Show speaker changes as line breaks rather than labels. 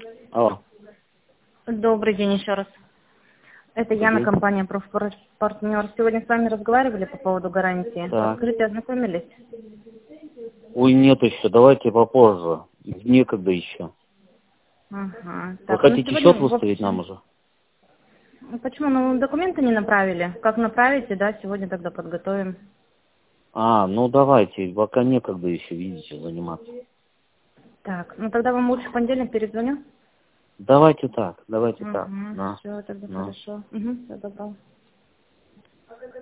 Алло.
Добрый день еще раз. Это Яна,
День.
компания «Профпартнер». Сегодня с вами разговаривали по поводу гарантии.
Так.
Скажите, ознакомились?
Ой, нет еще, давайте попозже. Некогда еще.
Ага.
Вы
Так, ну
хотите
сегодня,
счет
в
выставить нам
общем...
уже?
Почему? Ну, документы не направили. Как направите, да, сегодня тогда подготовим.
Ну давайте, пока некогда еще, видите, заниматься.
Так, ну тогда вам лучше в понедельник перезвоню.
Давайте так, давайте так.
Угу.
На,
Все, тогда
на.
хорошо. Угу. Всего доброго.